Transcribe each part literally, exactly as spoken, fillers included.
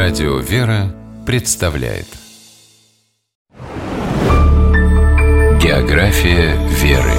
Радио «Вера» представляет География веры.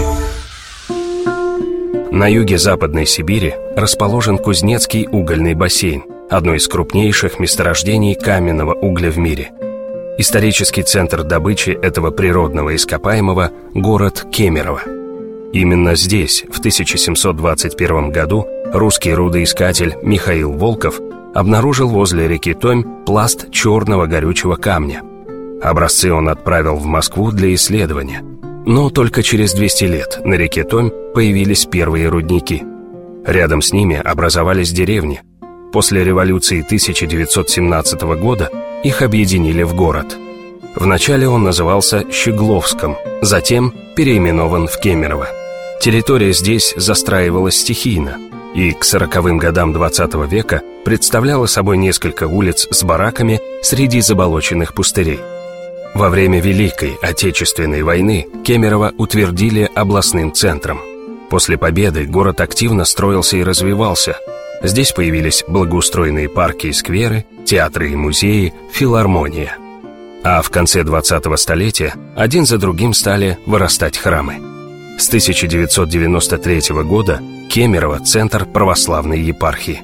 На юге Западной Сибири расположен Кузнецкий угольный бассейн, одно из крупнейших месторождений каменного угля в мире. Исторический центр добычи этого природного ископаемого – город Кемерово. Именно здесь, в тысяча семьсот двадцать первом году, русский рудоискатель Михаил Волков обнаружил возле реки Томь пласт черного горючего камня. Образцы он отправил в Москву для исследования. Но только через двести лет на реке Томь появились первые рудники. Рядом с ними образовались деревни. После революции тысяча девятьсот семнадцатого года их объединили в город. Вначале он назывался Щегловском, затем переименован в Кемерово. Территория здесь застраивалась стихийно и к сороковым годам двадцатого века представляла собой несколько улиц с бараками среди заболоченных пустырей. Во время Великой Отечественной войны Кемерово утвердили областным центром. После победы город активно строился и развивался. Здесь появились благоустроенные парки и скверы, театры и музеи, филармония. А в конце двадцатого столетия один за другим стали вырастать храмы. С тысяча девятьсот девяносто третьего года Кемерово – центр православной епархии.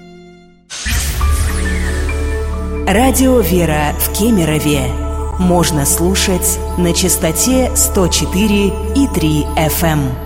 Радио «Вера» в Кемерове можно слушать на частоте сто четыре и три эф эм.